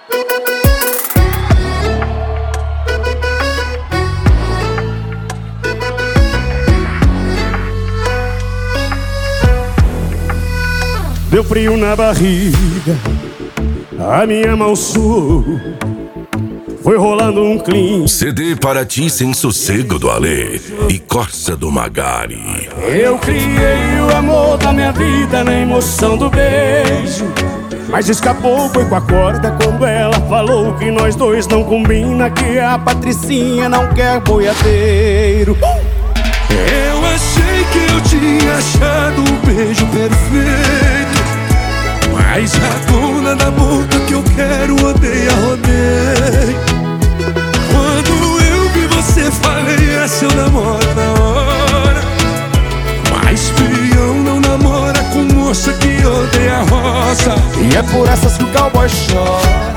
Deu frio na barriga, a minha mão suou, foi rolando um clean. CD Para Ti Sem Sossego do Ale e Corsa do Magari. Eu criei o amor da minha vida na emoção do beijo, mas escapou, foi com a corda quando ela falou que nós dois não combina, que a Patricinha não quer boiadeiro. Eu achei que eu tinha achado o beijo perfeito, mas a dona da boca que eu quero odeia, rodeio. Quando eu vi você, falei, essa eu namoro na hora. Mas peão não namora com moça que odeia a roça. E é por essas que o cowboy chora,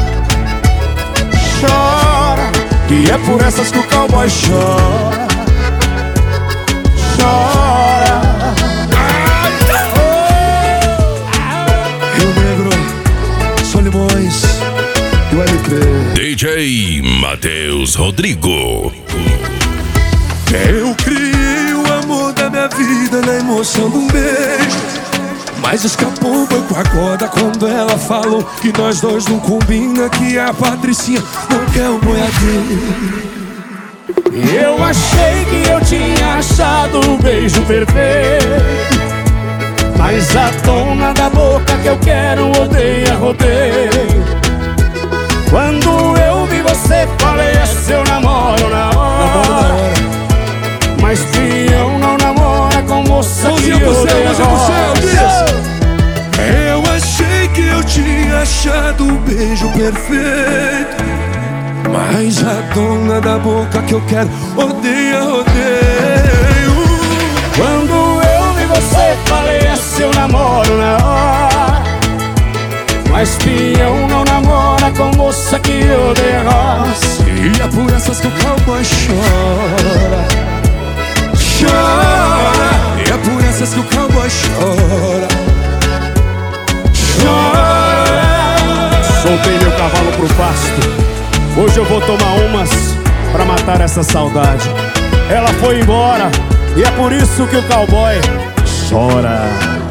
chora. E é por essas que o cowboy chora, chora. Rio Negro, Solimões e o LP. DJ Matheus Rodrigo. Eu criei o amor da minha vida na emoção de um beijo, mas escapou, foi com a corda quando ela falou que nós dois não combina, que a Patricinha não quer o boiadeiro. Eu achei que eu tinha achado o beijo perfeito, mas a dona da boca que eu quero odeia, rodeio. Quando eu vi você, falei, é seu namoro na hora. Mas peão não namora com moça que odeia a roça. Eu achei que eu tinha achado o beijo perfeito, mas a dona da boca que eu quero odeia, rodeio. Quando eu vi você, falei, é seu namoro na hora. Mas peão não namora com moça que odeia roça. E é por essas que o cowboy chora, chora. E é por essas que o cowboy chora, chora. Soltei meu cavalo pro pasto, hoje eu vou tomar umas pra matar essa saudade. Ela foi embora e é por isso que o cowboy chora.